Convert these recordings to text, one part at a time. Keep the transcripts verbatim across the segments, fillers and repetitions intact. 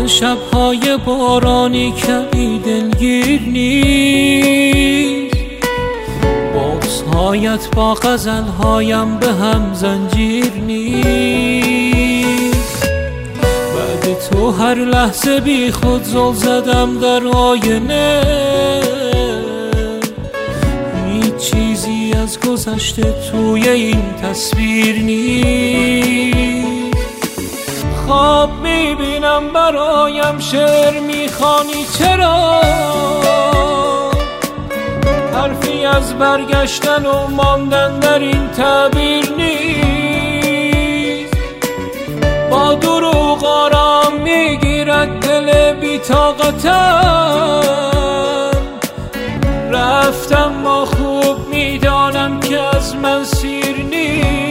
شبهای بارانی کمی دلگیر نیست، بغض‌هایت با غزل‌هایم به هم زنجیر نیست. بعد تو هر لحظه بی خود زل زدم در آینه، هیچ چیزی از گذشته توی این تصویر نیست. خواب میبینم برایم شعر میخوانی، چرا حرفی از برگشتن و ماندن در این تعبیر نیست. با دروغ آرام میگیرد دل بی‌طاقتم، رفتم ما خوب میدانم که از من سیر نیست.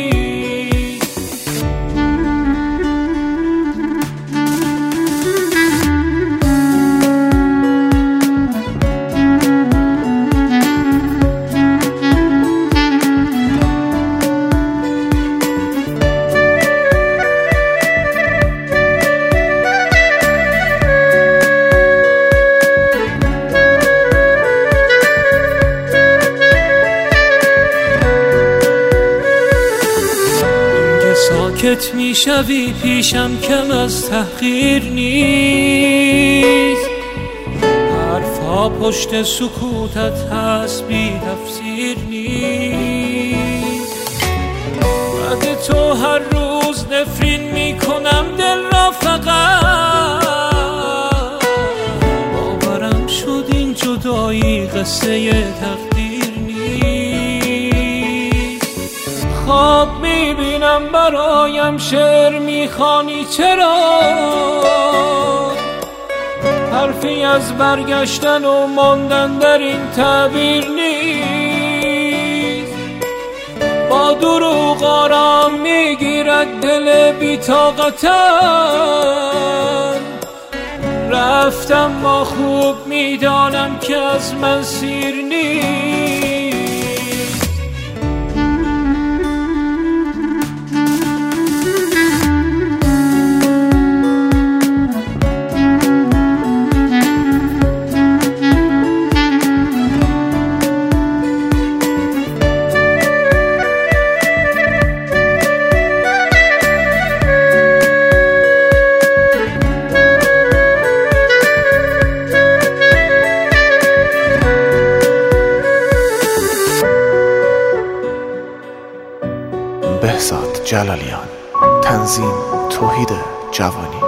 ساکت میشوی پیشم کم از تحقیر نیست، حرفها پشت سکوتت هست بی تفسیر نیست. بعد تو هر روز نفرین میکنم دل را، فقط باورم شد این جدایی قصه تقدیر نیست. خواب میبینم برایم شعر میخوانی، چرا حرفی از برگشتن و ماندن در این تعبیر نیست. با دروغ آرام میگیرد دل بی‌طاقتم، رفتم ما خوب میدانم که از من سیر نیست. بهزاد جلالیان، تنظیم توحید جوانی.